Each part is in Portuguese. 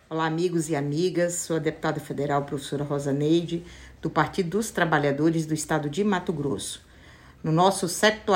Olá, amigos e amigas. Sou a deputada federal professora Rosa Neide, do Partido dos Trabalhadores do Estado de Mato Grosso. No nosso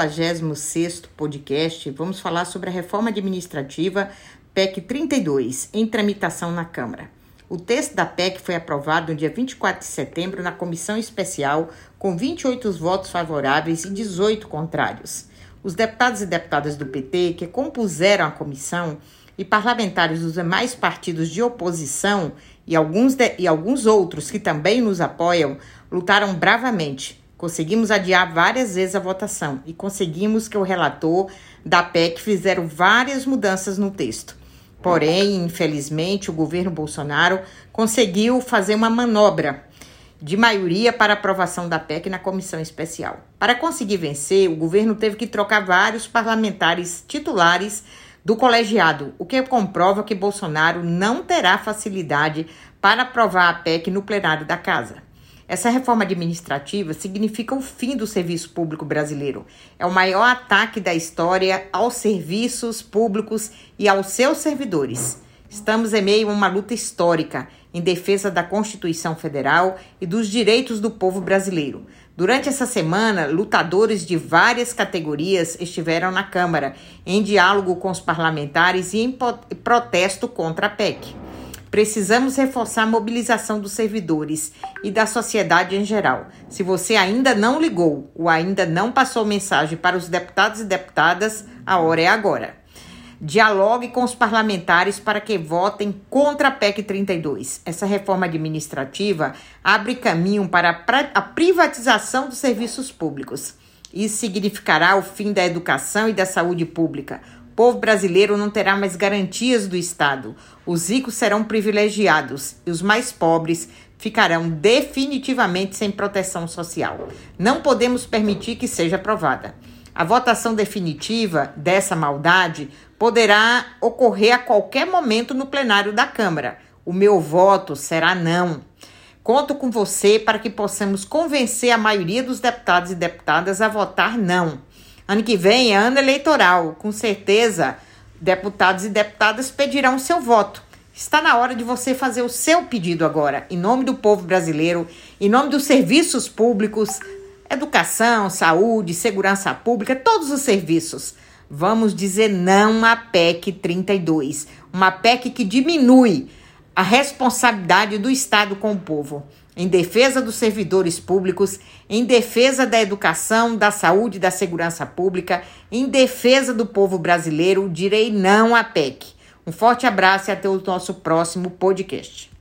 76º podcast, vamos falar sobre a reforma administrativa PEC 32, em tramitação na Câmara. O texto da PEC foi aprovado no dia 24 de setembro na comissão especial, com 28 votos favoráveis e 18 contrários. Os deputados e deputadas do PT que compuseram a comissão e parlamentares dos demais partidos de oposição e alguns outros que também nos apoiam, lutaram bravamente. Conseguimos adiar várias vezes a votação e conseguimos que o relator da PEC fizeram várias mudanças no texto. Porém, infelizmente, o governo Bolsonaro conseguiu fazer uma manobra de maioria para aprovação da PEC na comissão especial. Para conseguir vencer, o governo teve que trocar vários parlamentares titulares do colegiado, o que comprova que Bolsonaro não terá facilidade para aprovar a PEC no plenário da Casa. Essa reforma administrativa significa o fim do serviço público brasileiro. É o maior ataque da história aos serviços públicos e aos seus servidores. Estamos em meio a uma luta histórica em defesa da Constituição Federal e dos direitos do povo brasileiro. Durante essa semana, lutadores de várias categorias estiveram na Câmara, em diálogo com os parlamentares e em protesto contra a PEC. Precisamos reforçar a mobilização dos servidores e da sociedade em geral. Se você ainda não ligou ou ainda não passou mensagem para os deputados e deputadas, a hora é agora. Dialogue com os parlamentares para que votem contra a PEC 32. Essa reforma administrativa abre caminho para a privatização dos serviços públicos. Isso significará o fim da educação e da saúde pública. O povo brasileiro não terá mais garantias do Estado. Os ricos serão privilegiados e os mais pobres ficarão definitivamente sem proteção social. Não podemos permitir que seja aprovada. A votação definitiva dessa maldade poderá ocorrer a qualquer momento no plenário da Câmara. O meu voto será não. Conto com você para que possamos convencer a maioria dos deputados e deputadas a votar não. Ano que vem é ano eleitoral. Com certeza, deputados e deputadas pedirão seu voto. Está na hora de você fazer o seu pedido agora, em nome do povo brasileiro, em nome dos serviços públicos, educação, saúde, segurança pública, todos os serviços. Vamos dizer não à PEC 32, uma PEC que diminui a responsabilidade do Estado com o povo, em defesa dos servidores públicos, em defesa da educação, da saúde e da segurança pública, em defesa do povo brasileiro. Direi não à PEC. Um forte abraço e até o nosso próximo podcast.